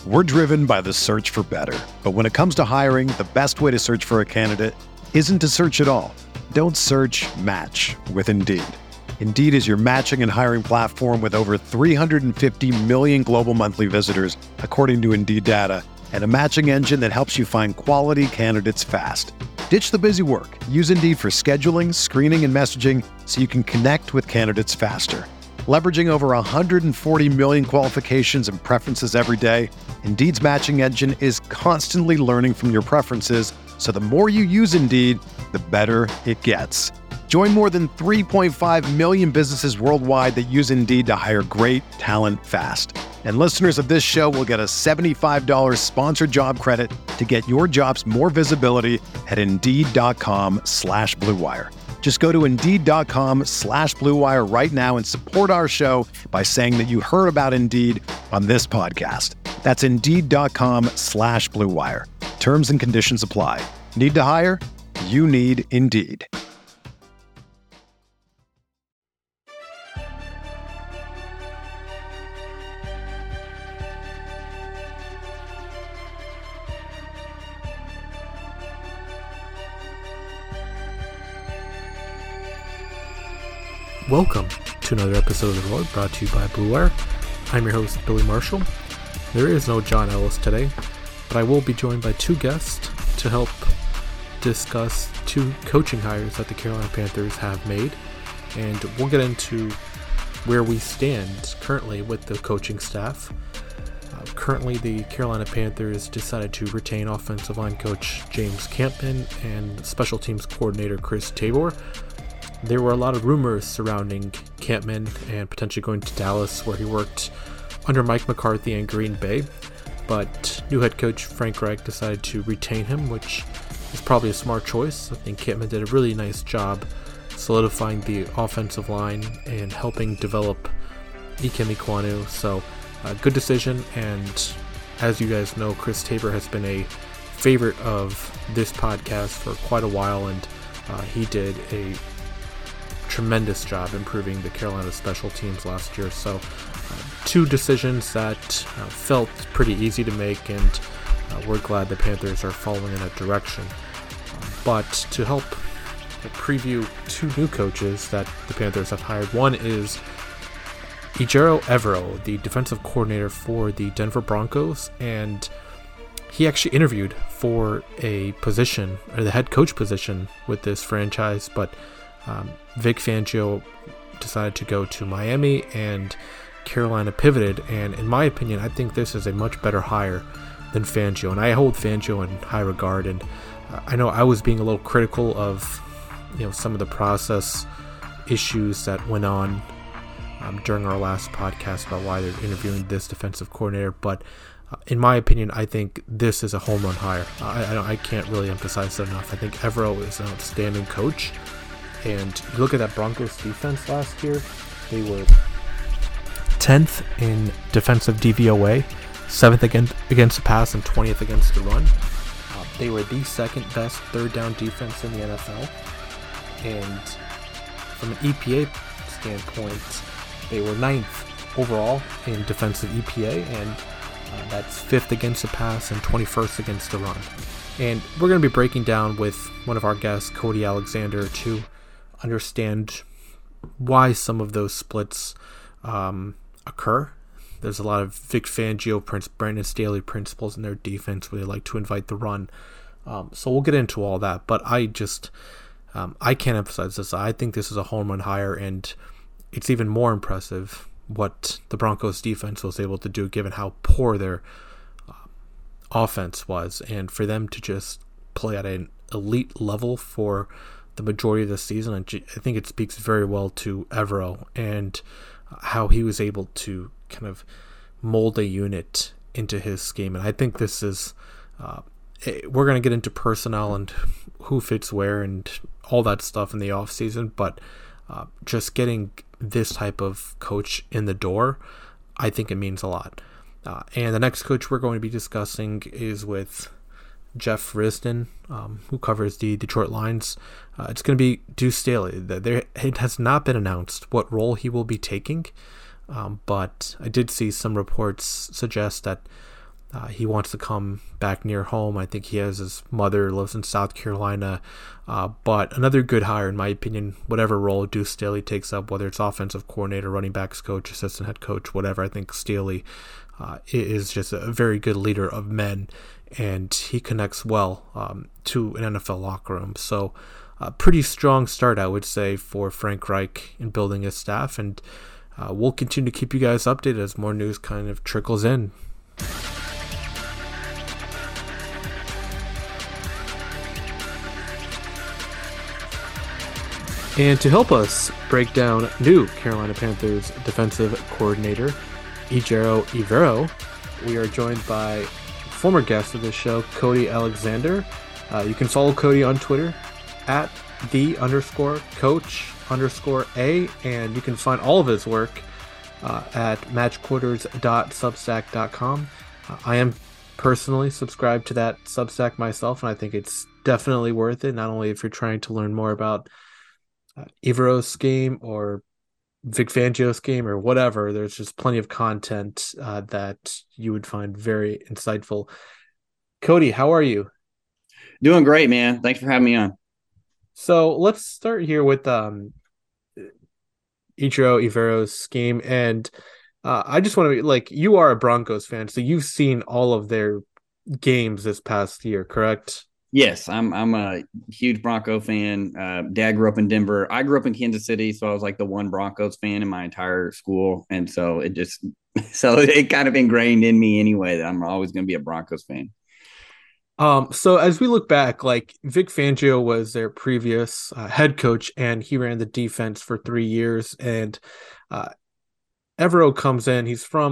We're driven by the search for better. But when it comes to hiring, the best way to search for a candidate isn't to search at all. Don't search, match with Indeed. Indeed is your matching and hiring platform with over 350 million global monthly visitors, according to Indeed data, and a matching engine that helps you find quality candidates fast. Ditch the busy work. Use Indeed for scheduling, screening, and messaging so you can connect with candidates faster. Leveraging over 140 million qualifications and preferences every day, Indeed's matching engine is constantly learning from your preferences, so the more you use Indeed, the better it gets. Join more than 3.5 million businesses worldwide that use Indeed to hire great talent fast. And listeners of this show will get a $75 sponsored job credit to get your jobs more visibility at Indeed.com/Blue Wire. Just go to Indeed.com/Blue Wire right now and support our show by saying that you heard about Indeed on this podcast. That's Indeed.com/Blue Wire. Terms and conditions apply. Need to hire? You need Indeed. Welcome to another episode of The Roar, brought to you by Blue Wire. I'm your host, Billy Marshall. There is no John Ellis today, but I will be joined by two guests to help discuss two coaching hires that the Carolina Panthers have made, and we'll get into where we stand currently with the coaching staff. Currently, the Carolina Panthers decided to retain offensive line coach James Campman and special teams coordinator Chris Tabor. There were a lot of rumors surrounding Campman and potentially going to Dallas, where he worked under Mike McCarthy and Green Bay, but new head coach Frank Reich decided to retain him, which is probably a smart choice. I think Campman did a really nice job solidifying the offensive line and helping develop Ikem Ekwonu, so good decision. And as you guys know, Chris Tabor has been a favorite of this podcast for quite a while, and he did a tremendous job improving the Carolina special teams last year. So two decisions that felt pretty easy to make, and we're glad the Panthers are following in that direction. But to help preview two new coaches that the Panthers have hired, one is Ejiro Evero, the defensive coordinator for the Denver Broncos, and he actually interviewed for a position, or the head coach position with this franchise, but Vic Fangio decided to go to Miami, and Carolina pivoted. And in my opinion, I think this is a much better hire than Fangio, and I hold Fangio in high regard. And I know I was being a little critical of some of the process issues that went on during our last podcast about why they're interviewing this defensive coordinator, but in my opinion, I think this is a home run hire. I can't really emphasize that enough. I think Evero is an outstanding coach. And you look at that Broncos defense last year, they were 10th in defensive DVOA, 7th against the pass, and 20th against the run. They were the second best third down defense in the NFL. And from an EPA standpoint, they were 9th overall in defensive EPA, and that's 5th against the pass and 21st against the run. And we're going to be breaking down with one of our guests, Cody Alexander, to understand why some of those splits occur. There's a lot of Vic Fangio, Brandon Staley principles in their defense where they like to invite the run. So we'll get into all that, but I can't emphasize this. I think this is a home run hire, and it's even more impressive what the Broncos defense was able to do given how poor their offense was, and for them to just play at an elite level for the majority of the season. I think it speaks very well to Evero and how he was able to kind of mold a unit into his scheme. And I think this is we're going to get into personnel and who fits where and all that stuff in the offseason, but just getting this type of coach in the door, I think it means a lot. And the next coach we're going to be discussing is with Jeff Risdon, who covers the Detroit Lions. It's going to be Deuce Staley. It has not been announced what role he will be taking, but I did see some reports suggest that He wants to come back near home. I think he has his mother lives in South Carolina. But another good hire, in my opinion, whatever role Deuce Staley takes up, whether it's offensive coordinator, running backs coach, assistant head coach, whatever, I think Staley is just a very good leader of men, and he connects well to an NFL locker room. So a pretty strong start, I would say, for Frank Reich in building his staff, and we'll continue to keep you guys updated as more news kind of trickles in. And to help us break down new Carolina Panthers defensive coordinator, Ejiro Evero, we are joined by former guest of this show, Cody Alexander. You can follow Cody on Twitter at @the_coach_A, and you can find all of his work at matchquarters.substack.com. I am personally subscribed to that Substack myself, and I think it's definitely worth it, not only if you're trying to learn more about Evero's scheme or Vic Fangio's scheme or whatever. There's just plenty of content that you would find very insightful. Cody, how are you? Doing great, man. Thanks for having me on. So let's start here with Ejiro Evero's scheme. And I just want to be like, you are a Broncos fan, so you've seen all of their games this past year, correct? Yes, I'm a huge Bronco fan. Dad grew up in Denver. I grew up in Kansas City, so I was like the one Broncos fan in my entire school, and so it kind of ingrained in me anyway that I'm always going to be a Broncos fan. So as we look back, like Vic Fangio was their previous head coach, and he ran the defense for 3 years. And Evero comes in.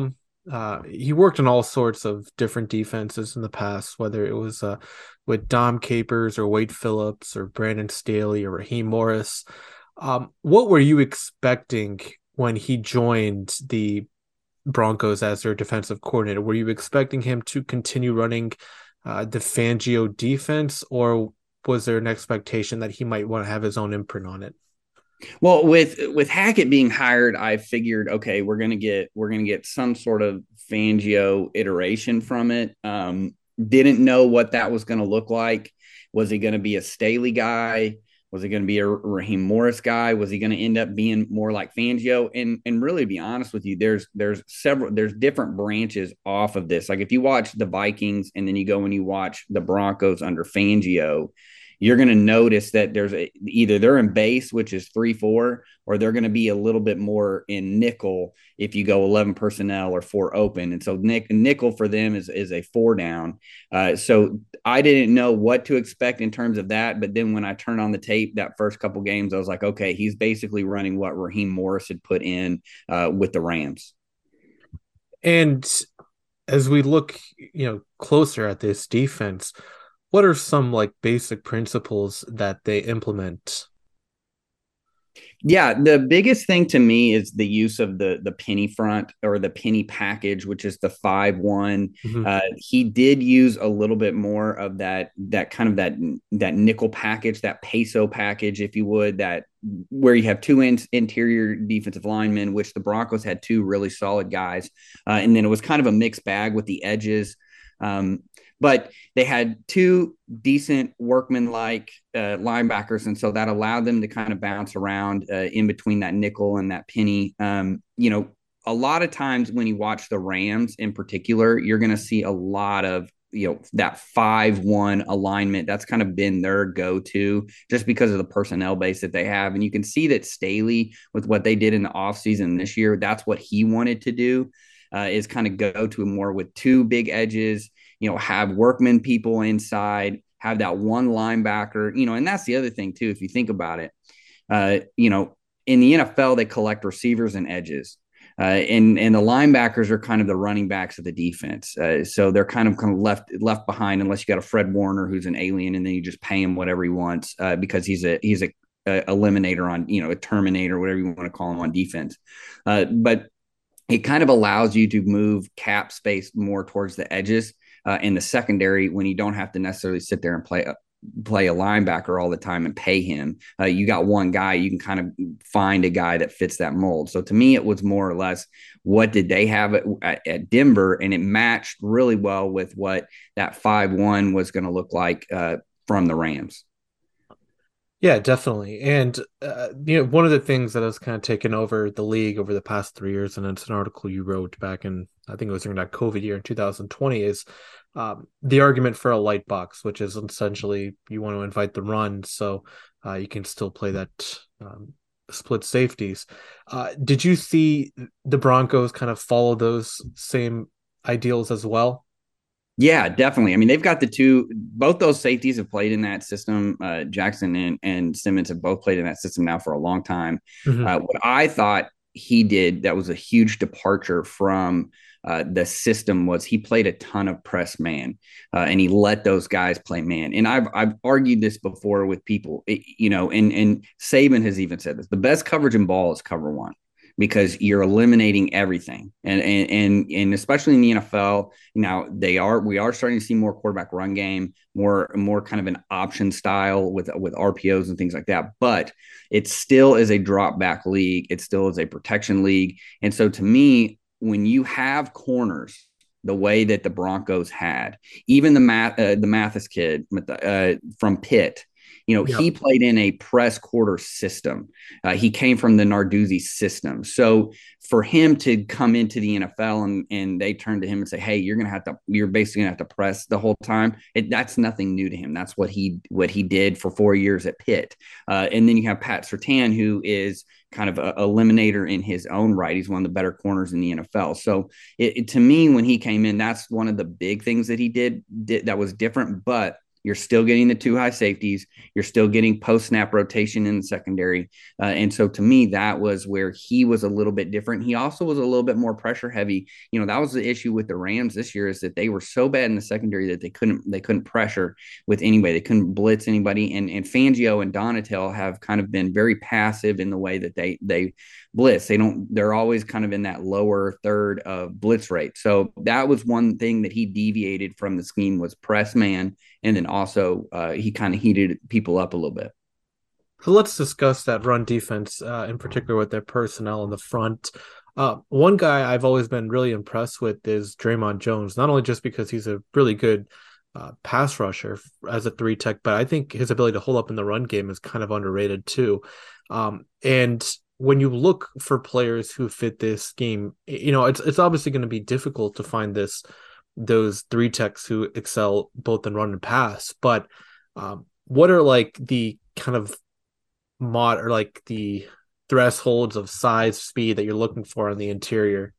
He worked in all sorts of different defenses in the past, whether it was with Dom Capers or Wade Phillips or Brandon Staley or Raheem Morris. What were you expecting when he joined the Broncos as their defensive coordinator? Were you expecting him to continue running the Fangio defense, or was there an expectation that he might want to have his own imprint on it? Well, with Hackett being hired, I figured, okay, we're gonna get some sort of Fangio iteration from it. Didn't know what that was going to look like. Was he going to be a Staley guy? Was he going to be a Raheem Morris guy? Was he going to end up being more like Fangio? And really, to be honest with you, there's different branches off of this. Like if you watch the Vikings and then you go and you watch the Broncos under Fangio, you're going to notice that either they're in base, which is 3-4, or they're going to be a little bit more in nickel if you go 11 personnel or 4 open. And so nickel for them is a 4 down. So I didn't know what to expect in terms of that. But then when I turned on the tape that first couple games, I was like, okay, he's basically running what Raheem Morris had put in with the Rams. And as we look, closer at this defense, what are some like basic principles that they implement? Yeah, the biggest thing to me is the use of the penny front or the penny package, which is the 5-1. Mm-hmm. He did use a little bit more of that kind of that nickel package, that peso package, if you would, that where you have 2 interior defensive linemen, which the Broncos had 2 really solid guys, and then it was kind of a mixed bag with the edges. But they had 2 decent workman-like linebackers, and so that allowed them to kind of bounce around in between that nickel and that penny. A lot of times when you watch the Rams in particular, you're going to see a lot of that 5-1 alignment. That's kind of been their go-to just because of the personnel base that they have. And you can see that Staley, with what they did in the offseason this year, that's what he wanted to do, is kind of go to more with 2 big edges, have workman people inside, have that one linebacker, and that's the other thing too, if you think about it, in the NFL, they collect receivers and edges, and the linebackers are kind of the running backs of the defense. So they're kind of left behind unless you got a Fred Warner who's an alien, and then you just pay him whatever he wants because he's a eliminator on, a terminator, whatever you want to call him on defense. But it kind of allows you to move cap space more towards the edges in the secondary when you don't have to necessarily sit there and play a linebacker all the time and pay him. You got one guy, you can kind of find a guy that fits that mold. So to me, it was more or less, what did they have at Denver? And it matched really well with what that 5-1 was going to look like from the Rams. Yeah, definitely. And one of the things that has kind of taken over the league over the past 3 years, and it's an article you wrote back in, I think it was during that COVID year in 2020, is the argument for a light box, which is essentially you want to invite the run so you can still play that split safeties. Did you see the Broncos kind of follow those same ideals as well? Yeah, definitely. I mean, they've got both those safeties have played in that system. Jackson and Simmons have both played in that system now for a long time. Mm-hmm. What I thought he did that was a huge departure from the system was he played a ton of press man, and he let those guys play man. And I've argued this before with people, and Saban has even said this: the best coverage in ball is cover one, because you're eliminating everything. And especially in the NFL, now we are starting to see more quarterback run game, more kind of an option style with RPOs and things like that. But it still is a drop back league. It still is a protection league. And so to me, when you have corners the way that the Broncos had, even the Mathis kid from Pitt, he played in a press quarter system. He came from the Narduzzi system. So for him to come into the NFL and they turn to him and say, "Hey, you're basically gonna have to press the whole time," that's nothing new to him. That's what he did for 4 years at Pitt. And then you have Pat Surtain, who is kind of a eliminator in his own right. He's one of the better corners in the NFL. So to me, when he came in, that's one of the big things that he did that was different. But you're still getting the two high safeties. You're still getting post-snap rotation in the secondary. And so to me, that was where he was a little bit different. He also was a little bit more pressure heavy. That was the issue with the Rams this year, is that they were so bad in the secondary that they couldn't pressure with anybody. They couldn't blitz anybody. And Fangio and Donatell have kind of been very passive in the way that they blitz. They're always kind of in that lower third of blitz rate. So that was one thing that he deviated from the scheme, was press man. And then also he kind of heated people up a little bit. So let's discuss that run defense, in particular with their personnel in the front. One guy I've always been really impressed with is Draymond Jones, not only just because he's a really good pass rusher as a 3 tech, but I think his ability to hold up in the run game is kind of underrated too. And when you look for players who fit this scheme, it's obviously going to be difficult to find those 3 techs who excel both in run and pass. But what are like the kind of or like the thresholds of size, speed that you're looking for on the interior?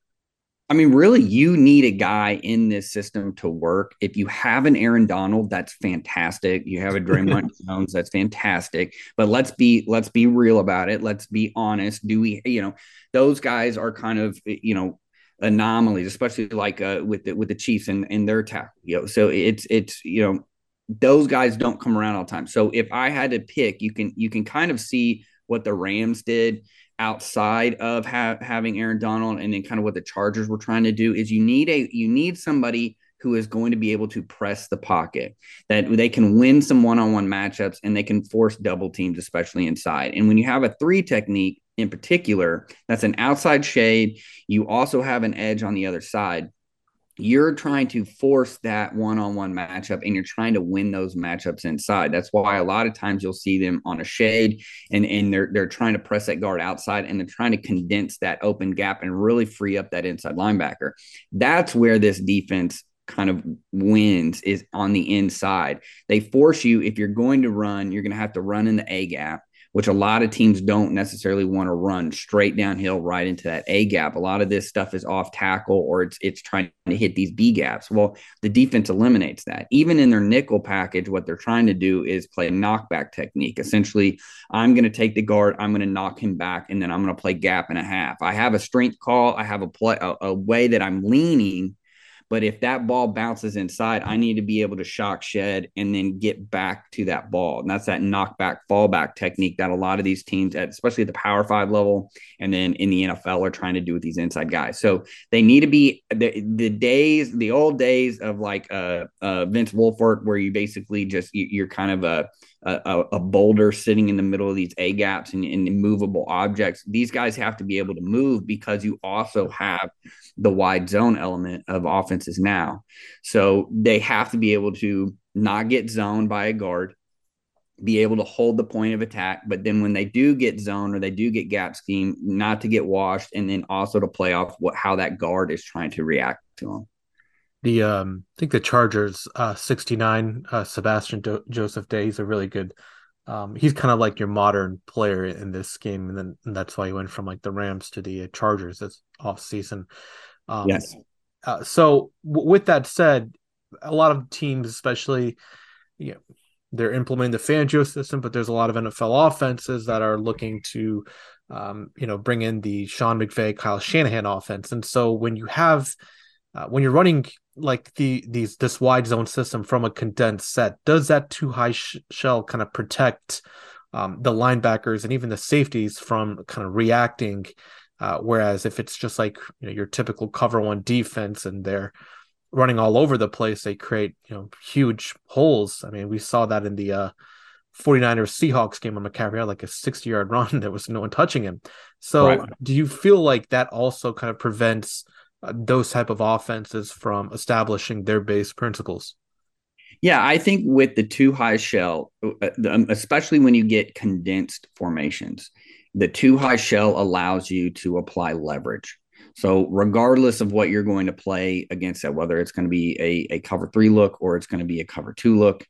I mean, really, you need a guy in this system to work. If you have an Aaron Donald, that's fantastic. You have a Draymond Jones, that's fantastic. But let's be real about it. Let's be honest. Those guys are kind of, anomalies, especially like with the Chiefs and their tackle. So it's those guys don't come around all the time. So if I had to pick, you can kind of see what the Rams did outside of having Aaron Donald, and then kind of what the Chargers were trying to do, is you need somebody who is going to be able to press the pocket, that they can win some one-on-one matchups and they can force double teams, especially inside. And when you have a 3 technique in particular, that's an outside shade. You also have an edge on the other side. You're trying to force that one-on-one matchup, and you're trying to win those matchups inside. That's why a lot of times you'll see them on a shade, and they're trying to press that guard outside, and they're trying to condense that open gap and really free up that inside linebacker. That's where this defense kind of wins, is on the inside. They force you, if you're going to run, you're going to have to run in the A gap, which a lot of teams don't necessarily want to run straight downhill right into that A gap. A lot of this stuff is off tackle, or it's trying to hit these B gaps. Well, the defense eliminates that. Even in their nickel package, what they're trying to do is play a knockback technique. Essentially, I'm going to take the guard, I'm going to knock him back, and then I'm going to play gap and a half. I have a strength call. I have a way that I'm leaning, But if that ball bounces inside, I need to be able to shock shed and then get back to that ball. And that's that knockback, fallback technique that a lot of these teams, especially at the Power 5 level and then in the NFL, are trying to do with these inside guys. So they need to be the old days of like Vince Wilfork, where you basically you're kind of a boulder sitting in the middle of these A gaps and immovable objects. These guys have to be able to move because you also have the wide zone element of offenses now. So they have to be able to not get zoned by a guard, be able to hold the point of attack, but then when they do get zoned or they do get gap scheme, not to get washed, and then also to play off how that guard is trying to react to them. I think the Chargers 69 Sebastian Joseph Day, he's a really good he's kind of like your modern player in this game, and that's why he went from like the Rams to the Chargers this offseason. Yes. So with that said, a lot of teams, especially, they're implementing the Fangio system, but there's a lot of NFL offenses that are looking to bring in the Sean McVay, Kyle Shanahan offense. And so when you have when you're running like this wide zone system from a condensed set, does that too high shell kind of protect the linebackers and even the safeties from kind of reacting? Whereas if it's just like your typical cover one defense and they're running all over the place, they create huge holes. I mean, we saw that in the 49ers Seahawks game on McCaffrey had like a 60-yard run. There was no one touching him. So right. Do you feel like that also kind of prevents those type of offenses from establishing their base principles? Yeah, I think with the too high shell, especially when you get condensed formations, the too high shell allows you to apply leverage. So regardless of what you're going to play against that, whether it's going to be a cover 3 look or it's going to be a cover 2 look,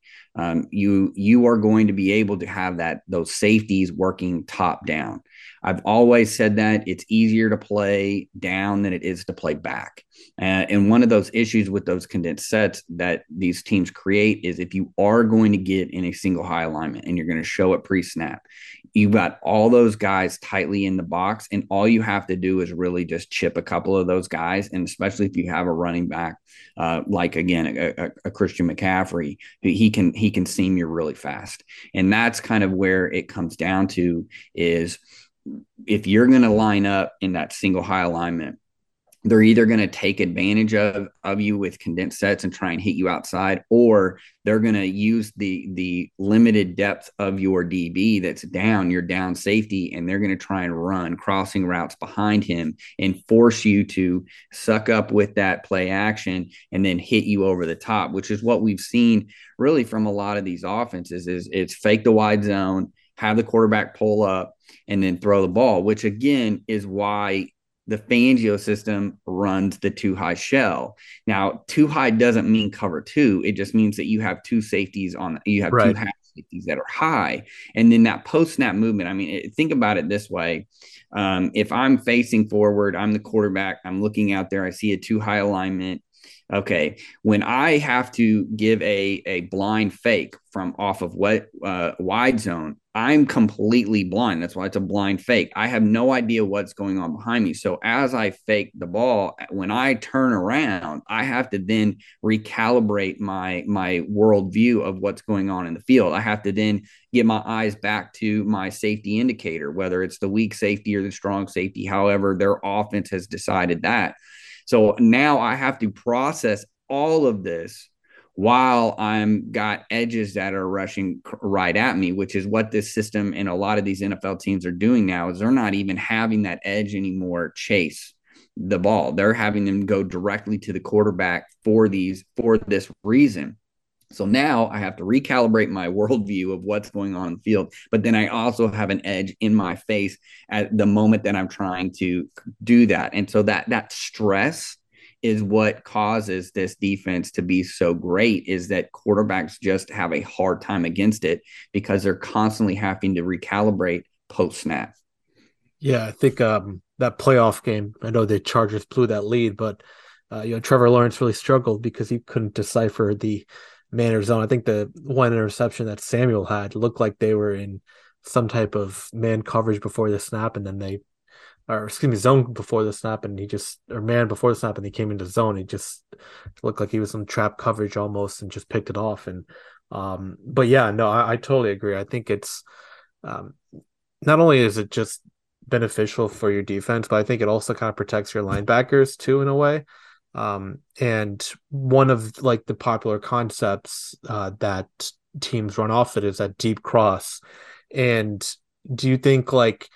you are going to be able to have those safeties working top down. I've always said that it's easier to play down than it is to play back. And one of those issues with those condensed sets that these teams create is if you are going to get in a single high alignment and you're going to show it pre-snap, you've got all those guys tightly in the box, and all you have to do is really just chip a couple of those guys. And especially if you have a running back, like again, a Christian McCaffrey, he can seam you really fast. And that's kind of where it comes down to is if you're going to line up in that single high alignment, they're either going to take advantage of you with condensed sets and try and hit you outside, or they're going to use the limited depth of your DB that's down, your down safety, and they're going to try and run crossing routes behind him and force you to suck up with that play action and then hit you over the top, which is what we've seen really from a lot of these offenses is it's fake the wide zone, have the quarterback pull up, and then throw the ball, which again is why the Fangio system runs the too high shell. Now, too high doesn't mean cover 2. It just means that you have two safeties you have right. Two half safeties that are high. And then that post snap movement, I mean, think about it this way. If I'm facing forward, I'm the quarterback, I'm looking out there, I see a too high alignment. Okay, when I have to give a blind fake from off of wide zone, I'm completely blind. That's why it's a blind fake. I have no idea what's going on behind me. So as I fake the ball, when I turn around, I have to then recalibrate my worldview of what's going on in the field. I have to then get my eyes back to my safety indicator, whether it's the weak safety or the strong safety, however their offense has decided that. So now I have to process all of this while I'm got edges that are rushing right at me, which is what this system and a lot of these NFL teams are doing now is they're not even having that edge anymore chase the ball. They're having them go directly to the quarterback for this reason. So now I have to recalibrate my worldview of what's going on in the field, but then I also have an edge in my face at the moment that I'm trying to do that. And so that stress is what causes this defense to be so great, is that quarterbacks just have a hard time against it because they're constantly having to recalibrate post snap. Yeah, I think that playoff game, I know the Chargers blew that lead, but Trevor Lawrence really struggled because he couldn't decipher the man or zone. I think the one interception that Samuel had looked like they were in some type of man coverage before the snap, and then they or excuse me, zone before the snap, and or man before the snap, and he came into zone. He just looked like he was in trap coverage almost, and just picked it off. And but yeah, no, I totally agree. I think it's um, not only is it just beneficial for your defense, but I think it also kind of protects your linebackers too in a way. And one of like the popular concepts that teams run off it is that deep cross. And do you think like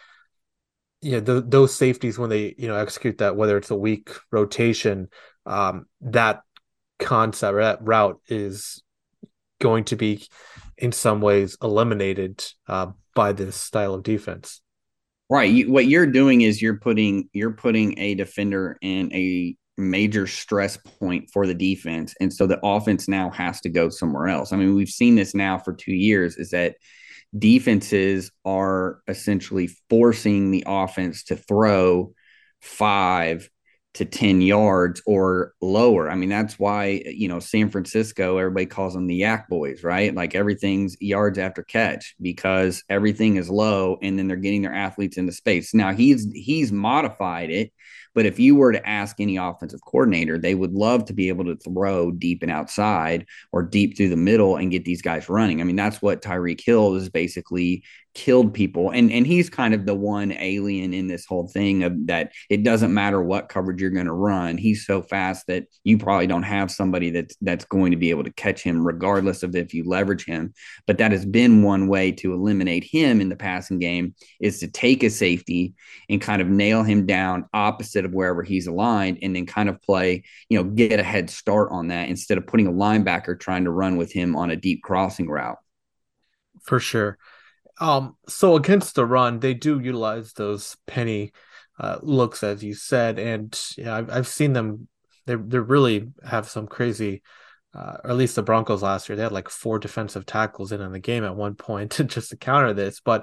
those safeties when they execute that, whether it's a weak rotation, that concept or that route is going to be in some ways eliminated by this style of defense? Right. What you're doing is you're putting a defender in a major stress point for the defense, and so the offense now has to go somewhere else. I mean, we've seen this now for 2 years, is that defenses are essentially forcing the offense to throw 5 to 10 yards or lower. I mean, that's why, San Francisco, everybody calls them the Yak Boys, right? Like everything's yards after catch because everything is low and then they're getting their athletes into space. Now he's modified it. But if you were to ask any offensive coordinator, they would love to be able to throw deep and outside or deep through the middle and get these guys running. I mean, that's what Tyreek Hill is basically killed people. And he's kind of the one alien in this whole thing of that it doesn't matter what coverage you're going to run. He's so fast that you probably don't have somebody that's going to be able to catch him regardless of if you leverage him. But that has been one way to eliminate him in the passing game, is to take a safety and kind of nail him down opposite of wherever he's aligned and then kind of play, get a head start on that instead of putting a linebacker trying to run with him on a deep crossing route. For sure. So against the run, they do utilize those penny looks, as you said, and I've seen them. They really have some crazy. Or at least the Broncos last year, they had like 4 defensive tackles in the game at one point just to counter this. But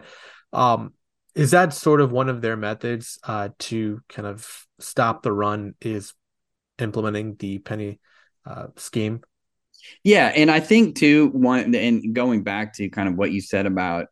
is that sort of one of their methods to kind of stop the run? Is implementing the penny scheme? Yeah, and I think too, and going back to kind of what you said about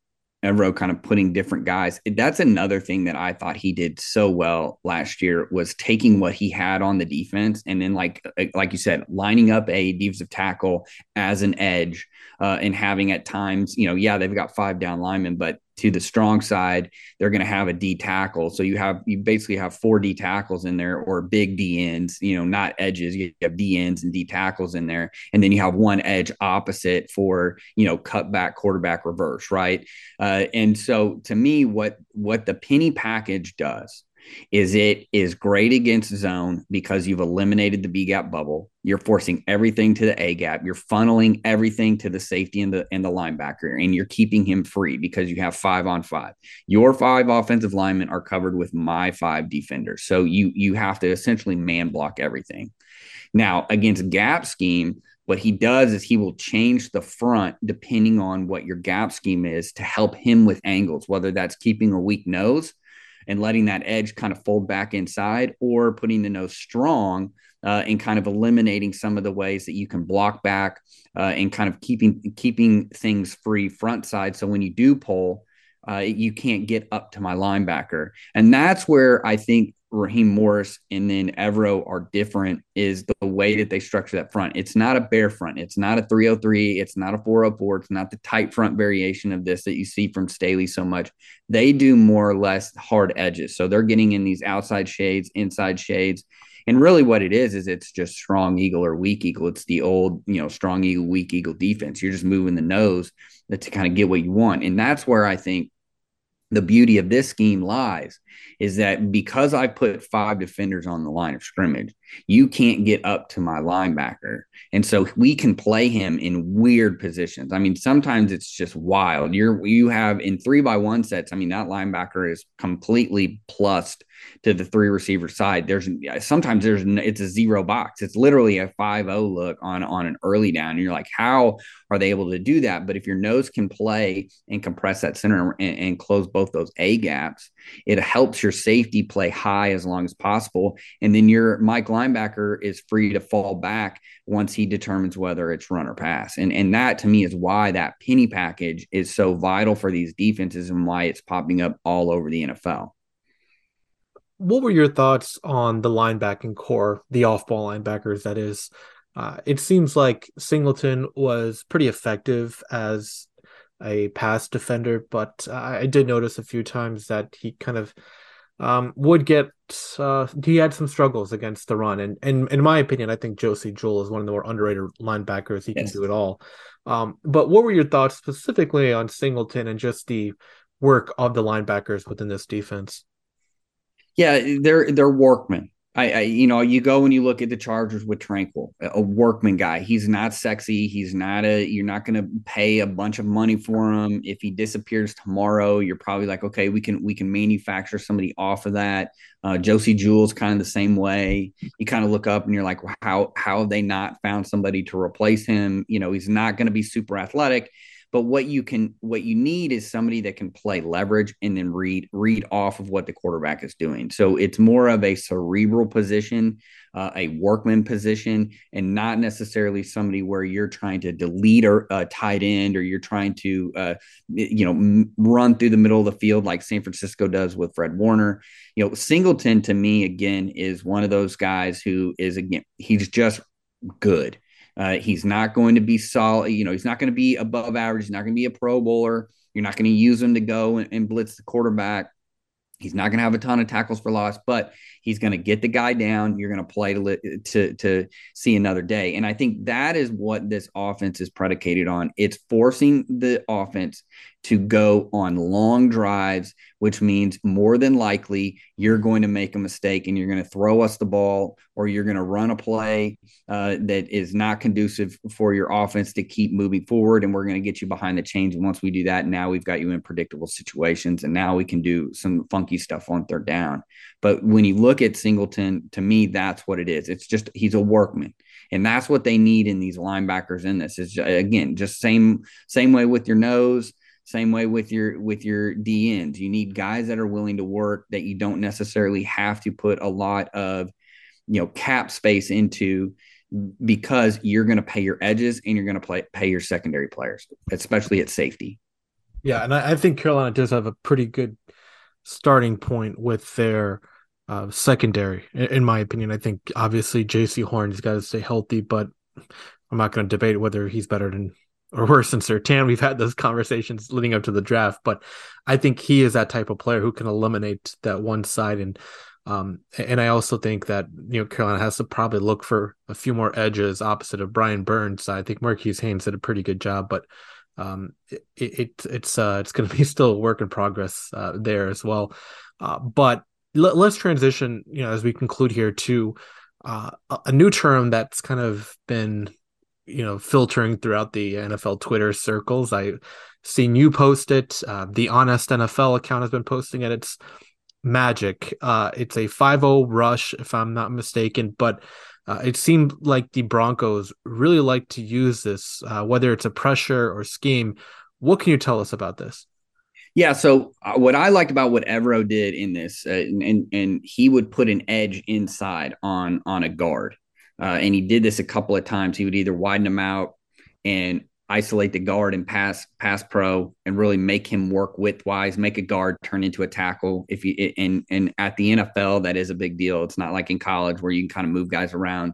Evero kind of putting different guys, that's another thing that I thought he did so well last year, was taking what he had on the defense and then like you said, lining up a defensive tackle as an edge and having at times, they've got 5 down linemen, but to the strong side, they're going to have a D tackle. So you basically have 4 D tackles in there, or big D ends, not edges. You have D ends and D tackles in there. And then you have one edge opposite for, cutback, quarterback, reverse, right? And so to me, what the penny package does is it is great against zone because you've eliminated the B gap bubble. You're forcing everything to the A gap. You're funneling everything to the safety and the linebacker, and you're keeping him free because you have 5-on-5. Your 5 offensive linemen are covered with my 5 defenders. So you have to essentially man block everything. Now, against gap scheme, what he does is he will change the front depending on what your gap scheme is to help him with angles, whether that's keeping a weak nose and letting that edge kind of fold back inside, or putting the nose strong and kind of eliminating some of the ways that you can block back and kind of keeping things free front side. So when you do pull, you can't get up to my linebacker. And that's where I think Raheem Morris and then Evero are different, is the way that they structure that front. It's not a bare front. It's not a 303. It's not a 404. It's not the tight front variation of this that you see from Staley so much. They do more or less hard edges. So they're getting in these outside shades, inside shades. And really what it is it's just strong eagle or weak eagle. It's the old, strong eagle, weak eagle defense. You're just moving the nose to kind of get what you want. And that's where I think the beauty of this scheme lies, is that because I put 5 defenders on the line of scrimmage, you can't get up to my linebacker. And so we can play him in weird positions. I mean, sometimes it's just wild. You have in 3-by-1 sets, I mean, that linebacker is completely plussed to the 3 receiver side. Sometimes it's a 0 box. It's literally a 5-0 look on an early down. And you're like, how are they able to do that? But if your nose can play and compress that center and close both those A gaps, it helps your safety play high as long as possible. And then your Mike linebacker is free to fall back once he determines whether it's run or pass. And that to me is why that penny package is so vital for these defenses and why it's popping up all over the NFL. what were your thoughts on the linebacking core, the off-ball linebackers, that is? It seems like Singleton was pretty effective as a pass defender, but I did notice a few times that he kind of would get he had some struggles against the run, and in my opinion, I think Josey Jewell is one of the more underrated linebackers. He can Yes. do it all. But what were your thoughts specifically on Singleton and just the work of the linebackers within this defense? Yeah, they're workmen. You go and you look at the Chargers with Tranquil, a workman guy. He's not sexy. You're not going to pay a bunch of money for him. If he disappears tomorrow, you're probably like, okay, we can manufacture somebody off of that. Josey Jewell's kind of the same way. You kind of look up and you're like, well, how have they not found somebody to replace him? He's not going to be super athletic. But what you need is somebody that can play leverage and then read off of what the quarterback is doing. So it's more of a cerebral position, a workman position, and not necessarily somebody where you're trying to delete a tight end, or you're trying to run through the middle of the field like San Francisco does with Fred Warner. Singleton, to me, again, is one of those guys who is, again, he's just good. He's not going to be solid. He's not going to be above average. He's not going to be a Pro Bowler. You're not going to use him to go and blitz the quarterback. He's not going to have a ton of tackles for loss, but he's going to get the guy down. You're going to play to see another day. And I think that is what this offense is predicated on. It's forcing the offense to go on long drives, which means more than likely you're going to make a mistake and you're going to throw us the ball, or you're going to run a play that is not conducive for your offense to keep moving forward. And we're going to get you behind the chains. And once we do that, now we've got you in predictable situations, and now we can do some funky stuff on third down. But when you look at Singleton, to me, that's what it is. It's just, he's a workman. And that's what they need in these linebackers in this. Is, again, just same way with your nose, same way with your DNs. You need guys that are willing to work, that you don't necessarily have to put a lot of cap space into, because you're going to pay your edges and you're going to pay your secondary players, especially at safety. Yeah, and I think Carolina does have a pretty good starting point with their secondary, in my opinion. I think obviously J.C. Horn's got to stay healthy, but I'm not going to debate whether he's better than or worse than Surtain. We've had those conversations leading up to the draft, but I think he is that type of player who can eliminate that one side. And I also think that Carolina has to probably look for a few more edges opposite of Brian Burns. I think Marquise Haynes did a pretty good job, but it's going to be still a work in progress there as well. But let's transition, as we conclude here, to a new term that's kind of been filtering throughout the NFL Twitter circles. I've seen you post it. The Honest NFL account has been posting it. It's Magic. It's a 5-0 rush, if I'm not mistaken, but it seemed like the Broncos really like to use this, whether it's a pressure or scheme. What can you tell us about this? Yeah, so what I liked about what Evero did in this, and he would put an edge inside on a guard, and he did this a couple of times. He would either widen him out and isolate the guard and pass pro, and really make him work widthwise, make a guard turn into a tackle. And at the NFL, that is a big deal. It's not like in college where you can kind of move guys around.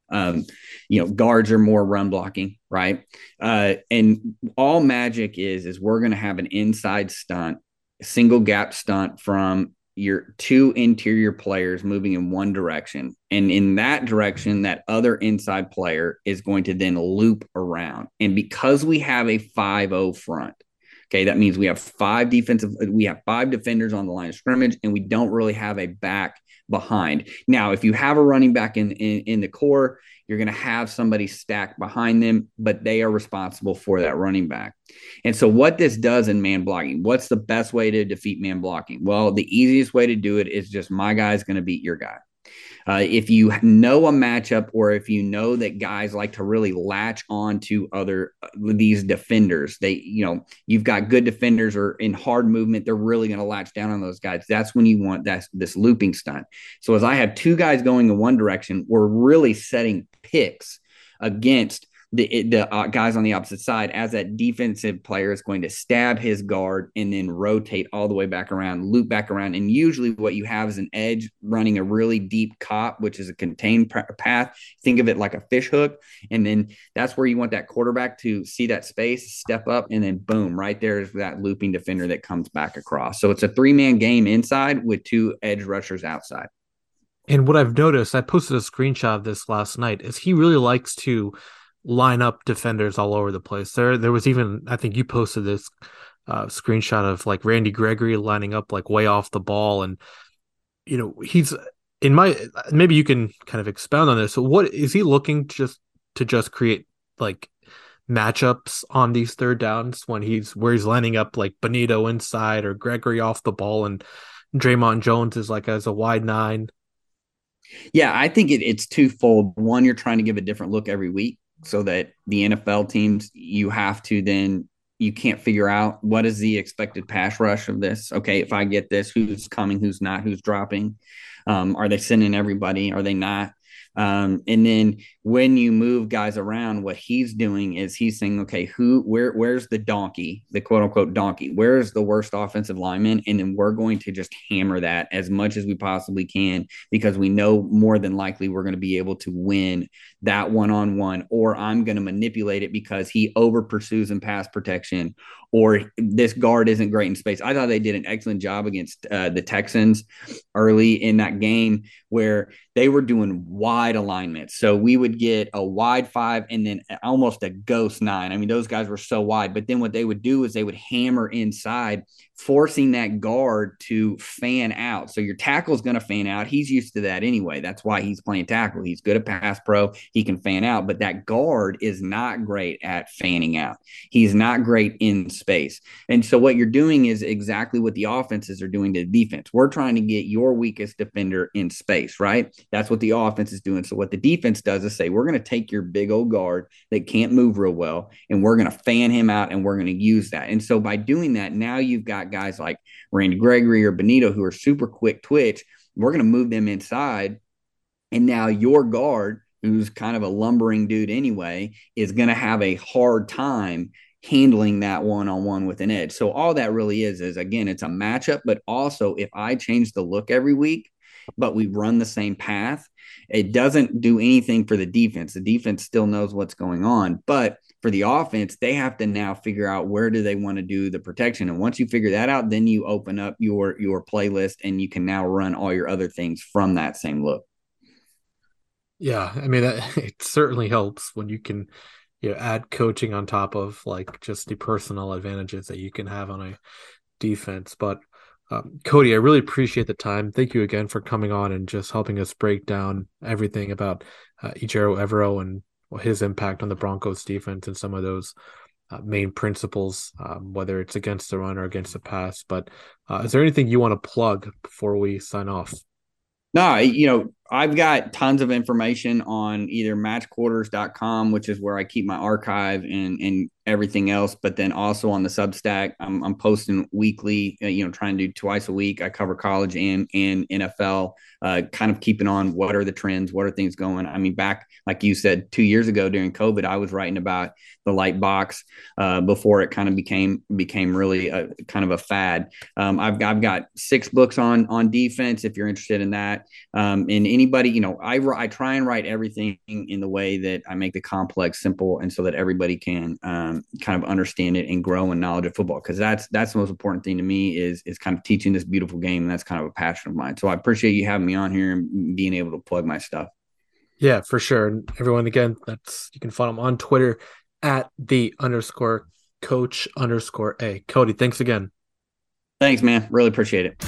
Guards are more run blocking, right? And all Magic is we're going to have an inside stunt, single gap stunt from your two interior players moving in one direction. And in that direction, that other inside player is going to then loop around. And because we have a 5-0 front, okay, that means we have five defenders on the line of scrimmage, and we don't really have a back behind. Now, if you have a running back in the core, you're going to have somebody stacked behind them, but they are responsible for that running back. And so what this does in man blocking, what's the best way to defeat man blocking? Well, the easiest way to do it is just my guy is going to beat your guy. If you know a matchup, or if you know that guys like to really latch on to these defenders, you've got good defenders or in hard movement, they're really going to latch down on those guys. That's when you want this looping stunt. So as I have two guys going in one direction, we're really setting picks against the guys on the opposite side, as that defensive player is going to stab his guard and then rotate all the way back around, loop back around. And usually what you have is an edge running a really deep cop, which is a contained path. Think of it like a fish hook. And then that's where you want that quarterback to see that space, step up, and then boom, right there is that looping defender that comes back across. So it's a 3-man game inside with 2 edge rushers outside. And what I've noticed, I posted a screenshot of this last night, is he really likes to line up defenders all over the place. There was even, I think you posted this screenshot of like Randy Gregory lining up like way off the ball. And, he's maybe you can kind of expound on this. So what is he looking to just create like matchups on these third downs where he's lining up like Bonitto inside or Gregory off the ball and Draymond Jones is like as a wide 9? Yeah, I think it's twofold. One, you're trying to give a different look every week, so that the NFL teams, you can't figure out what is the expected pass rush of this. Okay, if I get this, who's coming, who's not, who's dropping? Are they sending everybody? Are they not? And then when you move guys around, what he's doing is he's saying, okay, where's the donkey, the quote unquote donkey? Where's the worst offensive lineman? And then we're going to just hammer that as much as we possibly can, because we know more than likely we're going to be able to win that one-on-one, or I'm going to manipulate it because he over pursues in pass protection, or this guard isn't great in space. I thought they did an excellent job against the Texans early in that game, where they were doing wide alignments. So we would get a wide 5 and then almost a ghost 9. I mean, those guys were so wide, but then what they would do is they would hammer inside, forcing that guard to fan out. So your tackle is going to fan out. He's used to that anyway. That's why he's playing tackle. He's good at pass pro. He can fan out, but that guard is not great at fanning out. He's not great in space. And so what you're doing is exactly what the offenses are doing to the defense. We're trying to get your weakest defender in space, right? That's what the offense is doing. So what the defense does is say, we're going to take your big old guard that can't move real well, and we're going to fan him out, and we're going to use that. And so by doing that, now you've got guys like Randy Gregory or Bonitto who are super quick twitch. We're going to move them inside. And now your guard, who's kind of a lumbering dude anyway, is going to have a hard time handling that one-on-one with an edge. So all that really is again, it's a matchup, but also if I change the look every week, but we run the same path, it doesn't do anything for the defense. The defense still knows what's going on, but for the offense, they have to now figure out where do they want to do the protection. And once you figure that out, then you open up your playlist and you can now run all your other things from that same look. Yeah, I mean, it certainly helps when you can add coaching on top of like just the personal advantages that you can have on a defense. But Cody, I really appreciate the time. Thank you again for coming on and just helping us break down everything about Ejiro Evero and his impact on the Broncos defense and some of those main principles, whether it's against the run or against the pass. But is there anything you want to plug before we sign off? No, I've got tons of information on either matchquarters.com, which is where I keep my archive and everything else. But then also on the Substack, I'm posting weekly, trying to do twice a week. I cover college and NFL, kind of keeping on what are the trends, what are things going. I mean, back, like you said, 2 years ago during COVID, I was writing about the light box before it kind of became really a kind of a fad. I've got 6 books on defense if you're interested in that. And anybody, I try and write everything in the way that I make the complex simple, and so that everybody can kind of understand it and grow in knowledge of football, because that's the most important thing to me is kind of teaching this beautiful game, and that's kind of a passion of mine. So I appreciate you having me on here and being able to plug my stuff. Yeah, for sure. And everyone, again, you can follow him on Twitter at @the_coach_A. Cody, thanks again. Thanks, man. Really appreciate it.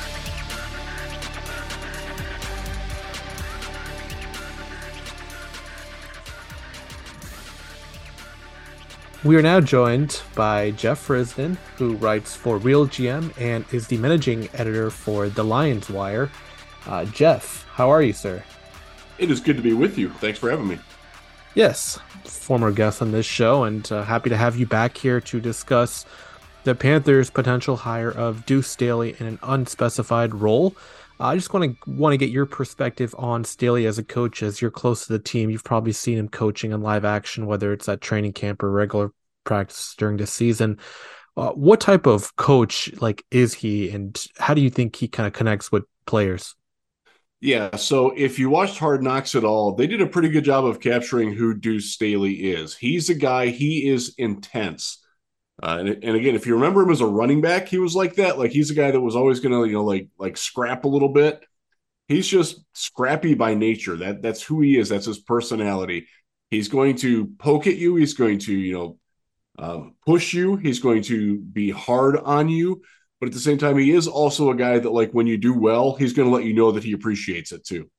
We are now joined by Jeff Risdon, who writes for Real GM and is the managing editor for The Lions Wire. Jeff, how are you, sir? It is good to be with you. Thanks for having me. Yes, former guest on this show, and happy to have you back here to discuss the Panthers' potential hire of Deuce Staley in an unspecified role. I just want to get your perspective on Staley as a coach, as you're close to the team. You've probably seen him coaching in live action, whether it's at training camp or regular practice during the season. What type of coach is he, and how do you think he kind of connects with players? Yeah, so if you watched Hard Knocks at all, they did a pretty good job of capturing who Deuce Staley is. He's a guy, he is intense. And again, if you remember him as a running back, he was like that. Like he's a guy that was always going to, like scrap a little bit. He's just scrappy by nature. That's who he is. That's his personality. He's going to poke at you. He's going to, push you. He's going to be hard on you. But at the same time, he is also a guy that, like, when you do well, he's going to let you know that he appreciates it too.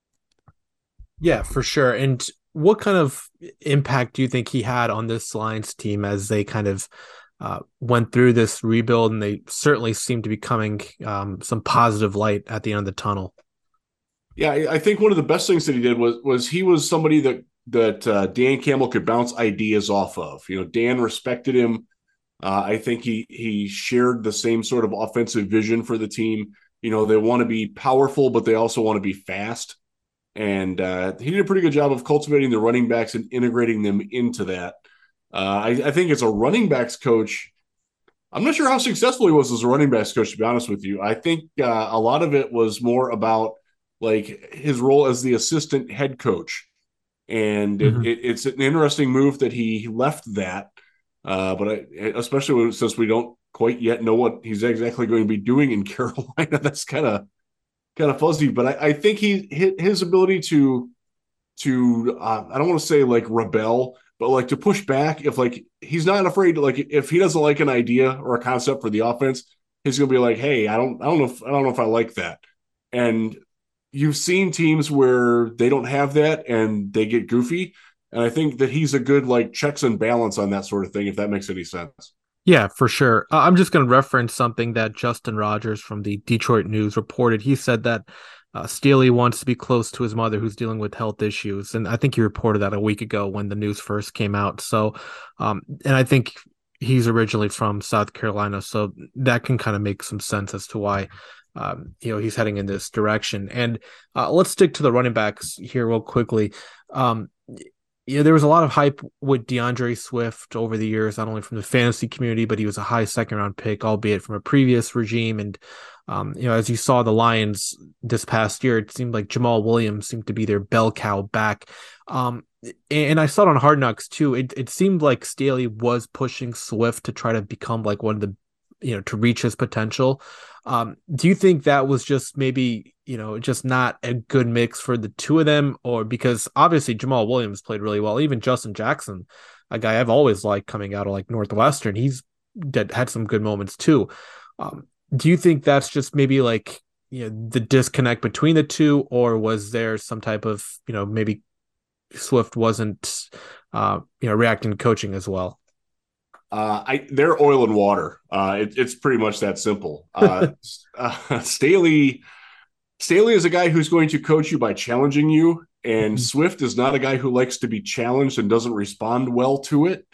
Yeah, for sure. And what kind of impact do you think he had on this Lions team as they kind of went through this rebuild, and they certainly seem to be coming some positive light at the end of the tunnel? Yeah, I think one of the best things that he did was he was somebody that Dan Campbell could bounce ideas off of. Dan respected him. I think he shared the same sort of offensive vision for the team. They want to be powerful, but they also want to be fast. And he did a pretty good job of cultivating the running backs and integrating them into that. I think as a running backs coach, I'm not sure how successful he was as a running backs coach, to be honest with you. I think a lot of it was more about his role as the assistant head coach. And it's an interesting move that he left that. But especially since we don't quite yet know what he's exactly going to be doing in Carolina, that's kind of fuzzy. But I think his ability to I don't want to say rebel, but to push back. If he's not afraid to, if he doesn't like an idea or a concept for the offense, he's going to be like, hey, I don't know if I like that. And you've seen teams where they don't have that and they get goofy. And I think that he's a good checks and balance on that sort of thing, if that makes any sense. Yeah, for sure. I'm just going to reference something that Justin Rogers from the Detroit News reported. He said that Staley wants to be close to his mother, who's dealing with health issues. And I think he reported that a week ago when the news first came out. So, and I think he's originally from South Carolina. So that can kind of make some sense as to why he's heading in this direction. And let's stick to the running backs here real quickly. There was a lot of hype with DeAndre Swift over the years, not only from the fantasy community, but he was a high second-round pick, albeit from a previous regime. And, as you saw the Lions this past year, it seemed like Jamal Williams seemed to be their bell cow back. And I saw it on Hard Knocks too. It seemed like Staley was pushing Swift to try to become one of the, to reach his potential. Do you think that was just maybe, just not a good mix for the two of them? Or because obviously Jamal Williams played really well, even Justin Jackson, a guy I've always liked coming out of Northwestern, he's had some good moments too. Do you think that's just maybe the disconnect between the two, or was there some type of, maybe Swift wasn't, reacting to coaching as well? They're oil and water. It's pretty much that simple. Staley is a guy who's going to coach you by challenging you, and Swift is not a guy who likes to be challenged and doesn't respond well to it.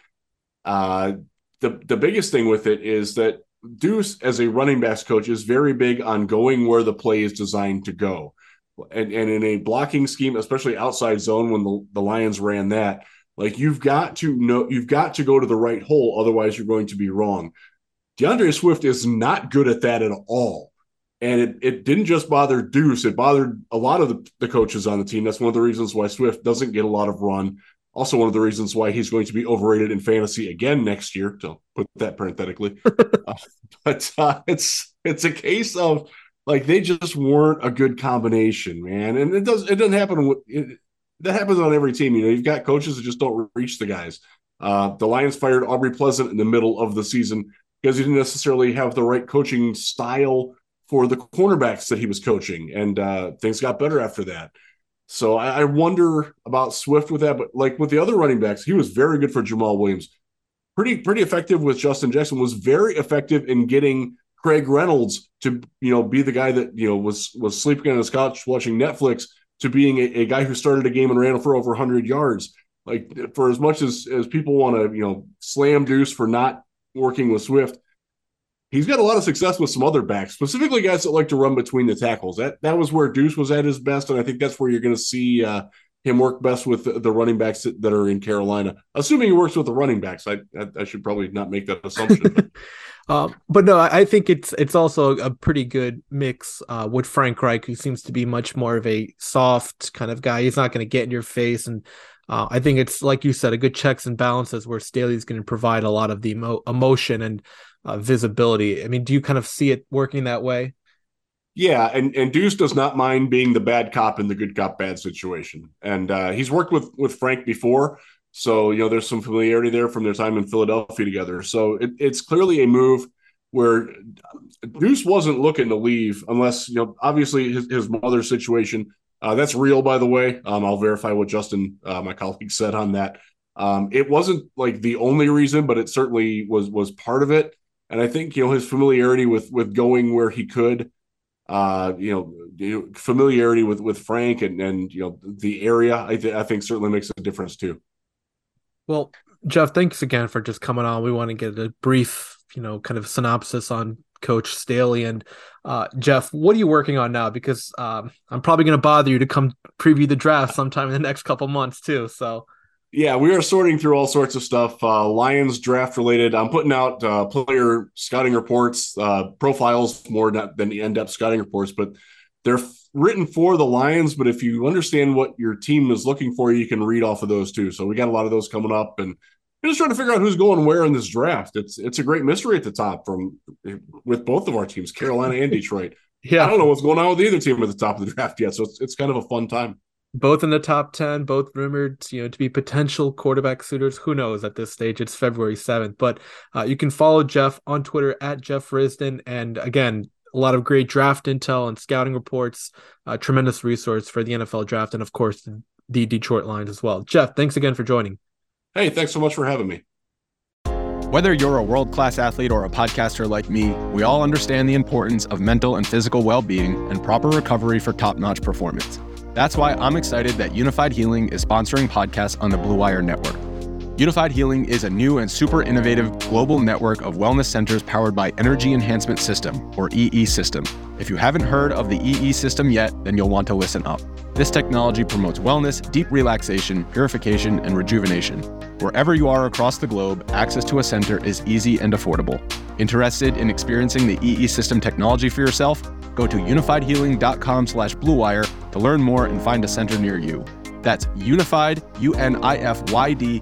The biggest thing with it is that Deuce, as a running backs coach, is very big on going where the play is designed to go. And in a blocking scheme, especially outside zone, when the Lions ran that, you've got to go to the right hole, otherwise you're going to be wrong. DeAndre Swift is not good at that at all. And it didn't just bother Deuce, it bothered a lot of the coaches on the team. That's one of the reasons why Swift doesn't get a lot of run. Also one of the reasons why he's going to be overrated in fantasy again next year, to put that parenthetically. But it's a case of they just weren't a good combination, man. And it doesn't happen that happens on every team. You've got coaches that just don't reach the guys. The Lions fired Aubrey Pleasant in the middle of the season because he didn't necessarily have the right coaching style for the cornerbacks that he was coaching, and things got better after that. So I wonder about Swift with that, but with the other running backs, he was very good for Jamal Williams. Pretty effective with Justin Jackson, was very effective in getting Craig Reynolds to, be the guy that, was sleeping on his couch watching Netflix, to being a guy who started a game and ran for over 100 yards. For as much as people want to, slam Deuce for not working with Swift, he's got a lot of success with some other backs, specifically guys that like to run between the tackles. That was where Deuce was at his best, and I think that's where you're going to see him work best with the running backs that are in Carolina. Assuming he works with the running backs, I should probably not make that assumption. But no, I think it's also a pretty good mix with Frank Reich, who seems to be much more of a soft kind of guy. He's not going to get in your face, and I think it's, like you said, a good checks and balances where Staley's going to provide a lot of the emotion and visibility. I mean, do you kind of see it working that way? Yeah, and Deuce does not mind being the bad cop in the good cop bad situation, and he's worked with Frank before. So, there's some familiarity there from their time in Philadelphia together. So it's clearly a move where Deuce wasn't looking to leave unless, obviously his mother's situation, that's real, by the way. I'll verify what Justin, my colleague, said on that. It wasn't like the only reason, but it certainly was part of it. And I think, his familiarity with going where he could, familiarity with Frank and the area, I think certainly makes a difference too. Well, Jeff, thanks again for just coming on. We want to get a brief, kind of synopsis on Coach Staley. And Jeff, what are you working on now? Because I'm probably going to bother you to come preview the draft sometime in the next couple months too. So, yeah, we are sorting through all sorts of stuff. Lions draft related. I'm putting out player scouting reports, profiles more than the in-depth scouting reports, but they're written for the Lions. But if you understand what your team is looking for, you can read off of those too. So we got a lot of those coming up, and we're just trying to figure out who's going where in this draft. It's a great mystery at the top with both of our teams, Carolina and Detroit. Yeah, I don't know what's going on with either team at the top of the draft yet. So it's kind of a fun time. Both in the top 10, both rumored, to be potential quarterback suitors. Who knows at this stage? It's February 7th. But you can follow Jeff on Twitter at Jeff Risdon. And again, a lot of great draft intel and scouting reports, tremendous resource for the NFL draft, and of course, the Detroit Lions as well. Jeff, thanks again for joining. Hey, thanks so much for having me. Whether you're a world-class athlete or a podcaster like me, we all understand the importance of mental and physical well-being and proper recovery for top-notch performance. That's why I'm excited that Unified Healing is sponsoring podcasts on the Blue Wire Network. Unified Healing is a new and super innovative global network of wellness centers powered by Energy Enhancement System, or EE System. If you haven't heard of the EE System yet, then you'll want to listen up. This technology promotes wellness, deep relaxation, purification, and rejuvenation. Wherever you are across the globe, access to a center is easy and affordable. Interested in experiencing the EE System technology for yourself? Go to unifiedhealing.com/bluewire to learn more and find a center near you. That's unified, UNIFYD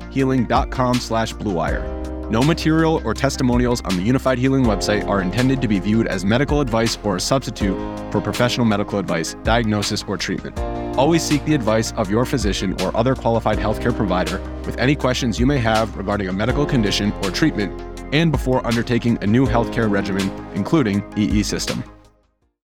healing.com/bluewire. No material or testimonials on the Unified Healing website are intended to be viewed as medical advice or a substitute for professional medical advice, diagnosis, or treatment. Always seek the advice of your physician or other qualified healthcare provider with any questions you may have regarding a medical condition or treatment and before undertaking a new healthcare regimen, including EE System.